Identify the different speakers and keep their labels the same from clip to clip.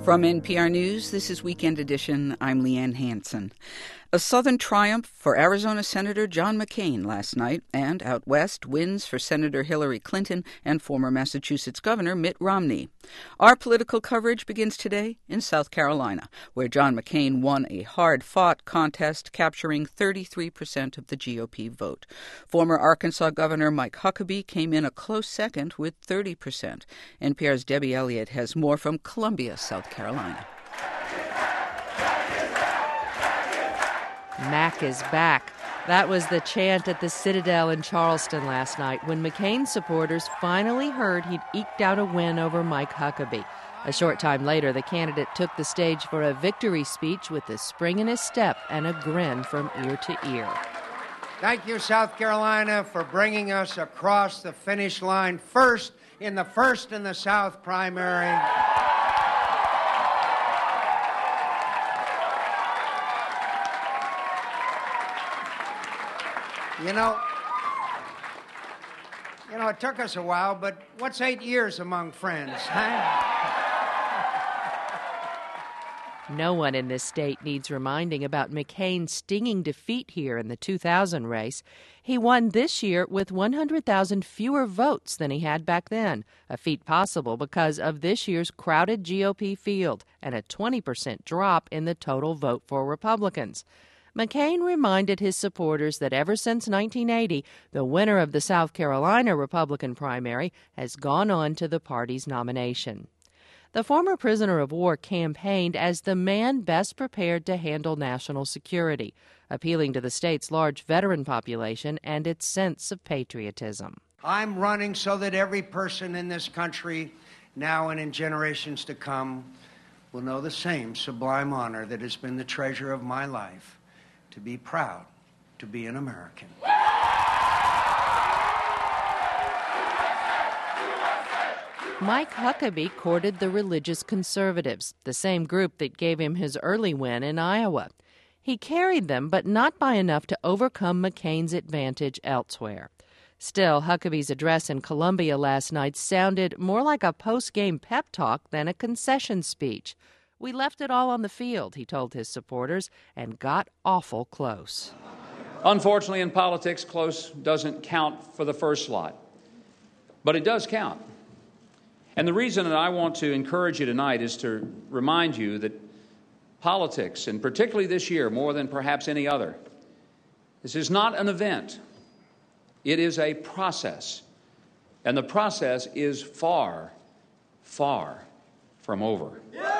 Speaker 1: From NPR News, this is Weekend Edition. I'm Leanne Hansen. A Southern triumph for Arizona Senator John McCain last night, and out west, wins for Senator Hillary Clinton and former Massachusetts Governor Mitt Romney. Our political coverage begins today in South Carolina, where John McCain won a hard-fought contest, capturing 33% of the GOP vote. Former Arkansas Governor Mike Huckabee came in a close second with 30%. NPR's Debbie Elliott has more from Columbia, South Carolina.
Speaker 2: Mac is back. That was the chant at the Citadel in Charleston last night when McCain's supporters finally heard he'd eked out a win over Mike Huckabee. A short time later, the candidate took the stage for a victory speech with a spring in his step and a grin from ear to ear.
Speaker 3: Thank you, South Carolina, for bringing us across the finish line first in the South primary. You know, it took us a while, but what's 8 years among friends, huh?
Speaker 2: No one in this state needs reminding about McCain's stinging defeat here in the 2000 race. He won this year with 100,000 fewer votes than he had back then, a feat possible because of this year's crowded GOP field and a 20% drop in the total vote for Republicans. McCain reminded his supporters that ever since 1980, the winner of the South Carolina Republican primary has gone on to the party's nomination. The former prisoner of war campaigned as the man best prepared to handle national security, appealing to the state's large veteran population and its sense of patriotism.
Speaker 3: I'm running so that every person in this country, now and in generations to come, will know the same sublime honor that has been the treasure of my life. To be proud to be an American.
Speaker 2: Mike Huckabee courted the religious conservatives, the same group that gave him his early win in Iowa. He carried them, but not by enough to overcome McCain's advantage elsewhere. Still, Huckabee's address in Columbia last night sounded more like a post-game pep talk than a concession speech. "We left it all on the field," he told his supporters, and got awful close.
Speaker 4: Unfortunately, in politics, close doesn't count for the first slot. But it does count. And the reason that I want to encourage you tonight is to remind you that politics, and particularly this year, more than perhaps any other, this is not an event. It is a process. And the process is far, far from over.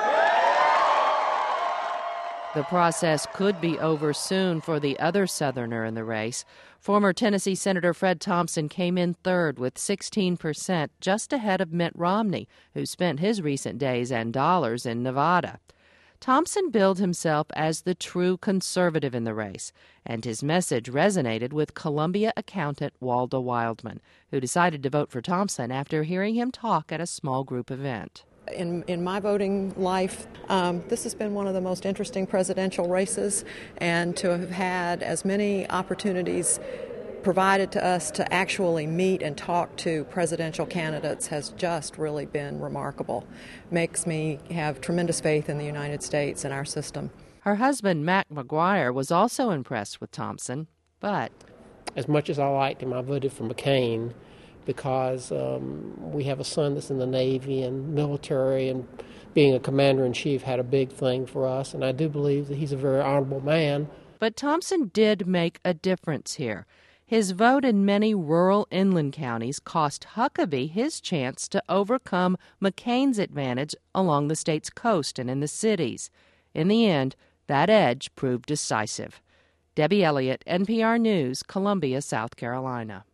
Speaker 2: The process could be over soon for the other Southerner in the race. Former Tennessee Senator Fred Thompson came in third with 16%, just ahead of Mitt Romney, who spent his recent days and dollars in Nevada. Thompson billed himself as the true conservative in the race, and his message resonated with Columbia accountant Walda Wildman, who decided to vote for Thompson after hearing him talk at a small group event.
Speaker 5: In my voting life, this has been one of the most interesting presidential races, and to have had as many opportunities provided to us to actually meet and talk to presidential candidates has just really been remarkable. Makes me have tremendous faith in the United States and our system.
Speaker 2: Her husband, Mac McGuire, was also impressed with Thompson, but
Speaker 6: as much as I liked him, I voted for McCain because we have a son that's in the Navy and military, and being a commander-in-chief had a big thing for us, and I do believe that he's a very honorable man.
Speaker 2: But Thompson did make a difference here. His vote in many rural inland counties cost Huckabee his chance to overcome McCain's advantage along the state's coast and in the cities. In the end, that edge proved decisive. Debbie Elliott, NPR News, Columbia, South Carolina.